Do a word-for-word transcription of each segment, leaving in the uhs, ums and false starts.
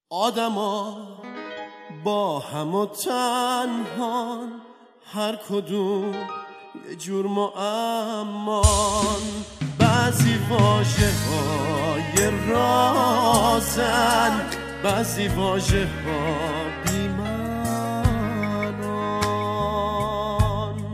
آدما با هم و تنهان، هر کدوم یه جور معمان. بعضی واژه های رازن، بعضی واژه ها بی‌معنان.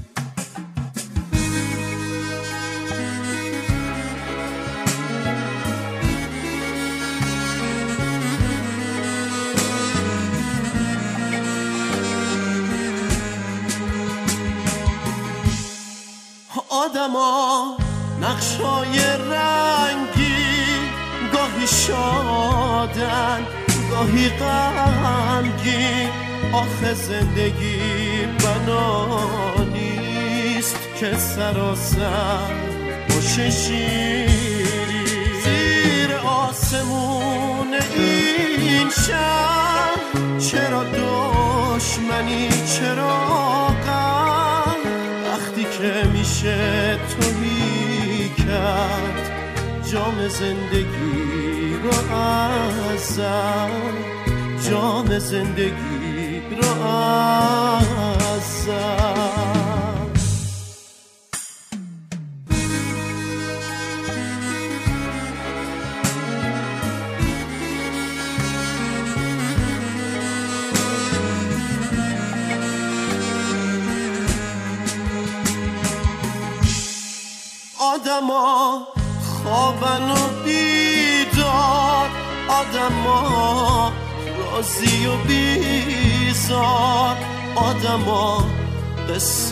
آدما نقشای رنگی، گاهی شادن گاهی غمگین. آخه زندگی بنا نیست که سراسر باشه شیری. زیر آسمون این شهر چرا دشمنی، چرا غم؟ وقتی که میشه تویی کرد جام زندگی رو ازم، جام زندگی رو ازم. آدما خوابن و بیدار، آدما راضی و بیزار. آدما قصه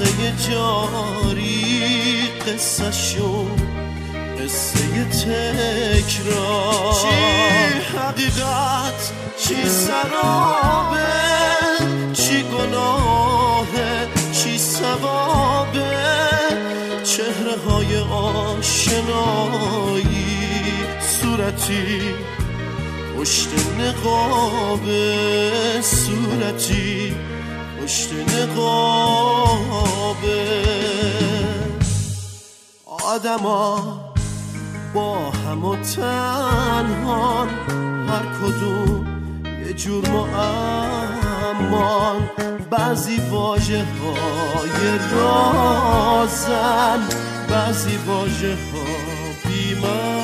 جاری، قصه شون قصه تکرار. چی حقیقت چی سرابه، چی گناهه چی ثوابه. چهره های آشنایی، صورتی پشت نقابه، صورتی پشت نقابه. آدما با هم و تنهان، هر کدوم یه جور معمان. بعضی واژه های رازن، بعضی واژه ها بی‌معنی.